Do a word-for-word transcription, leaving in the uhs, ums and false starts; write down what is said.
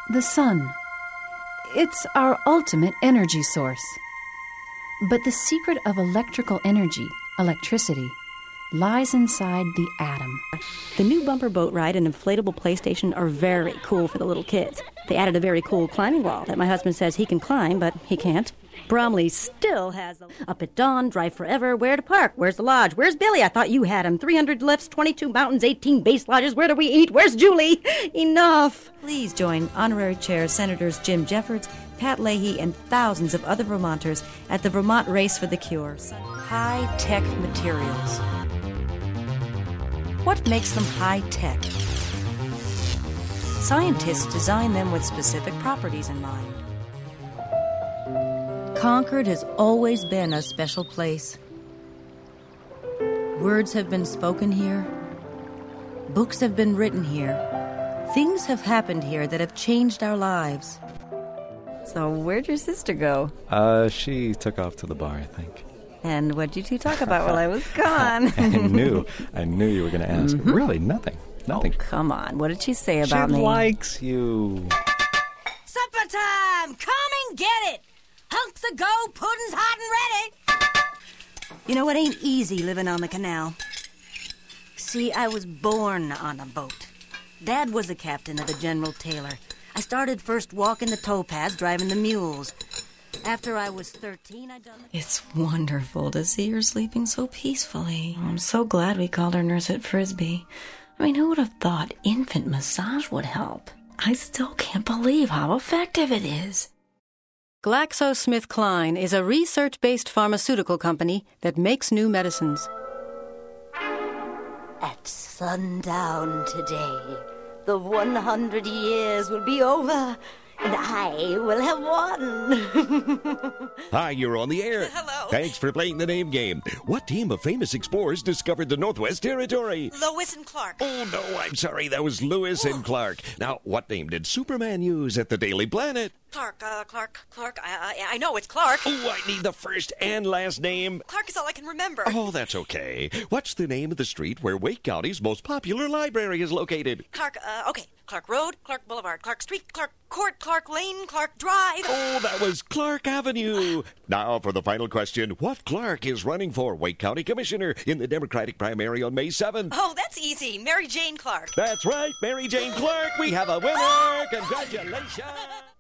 The sun. It's our ultimate energy source. But the secret of electrical energy, electricity, lies inside the atom. The new bumper boat ride and inflatable PlayStation are very cool for the little kids. They added a very cool climbing wall that my husband says he can climb, but he can't. Bromley still has the Up at Dawn, Drive Forever, Where to Park, Where's the Lodge, Where's Billy? I thought you had him. three hundred lifts, twenty-two mountains, eighteen base lodges, Where do we eat? Where's Julie? Enough! Please join Honorary Chair Senators Jim Jeffords, Pat Leahy, and thousands of other Vermonters at the Vermont Race for the Cure. High-tech materials. What makes them high-tech? Scientists design them with specific properties in mind. Concord has always been a special place. Words have been spoken here. Books have been written here. Things have happened here that have changed our lives. So where'd your sister go? Uh, she took off to the bar, I think. And what'd you two talk about while I was gone? I knew. I knew you were going to ask. Mm-hmm. Really, nothing. Nothing. Oh, come on. What did she say about she me? She likes you. Supper time! Come and get it! Hunks of go, pudding's hot and ready! You know, it ain't easy living on the canal. See, I was born on a boat. Dad was the captain of the General Taylor. I started first walking the towpaths, driving the mules. After I was thirteen, I done the... It's wonderful to see her sleeping so peacefully. I'm so glad we called her nurse at Frisbee. I mean, who would have thought infant massage would help? I still can't believe how effective it is. GlaxoSmithKline is a research-based pharmaceutical company that makes new medicines. At sundown today, the one hundred years will be over, and I will have won. Hi, you're on the air. Hello. Thanks for playing the name game. What team of famous explorers discovered the Northwest Territory? Lois and Clark. Oh, no, I'm sorry. That was Lewis and Clark. Now, what name did Superman use at the Daily Planet? Clark, uh, Clark, Clark. I, I, I know it's Clark. Oh, I need the first and last name. Clark is all I can remember. Oh, that's okay. What's the name of the street where Wake County's most popular library is located? Clark, uh, okay. Clark Road, Clark Boulevard, Clark Street, Clark Court, Clark Lane, Clark Drive. Oh, that was Clark Avenue. Now for the final question. What Clark is running for Wake County Commissioner in the Democratic primary on May seventh? Oh, that's easy. Mary Jane Clark. That's right, Mary Jane Clark. We have a winner. Congratulations.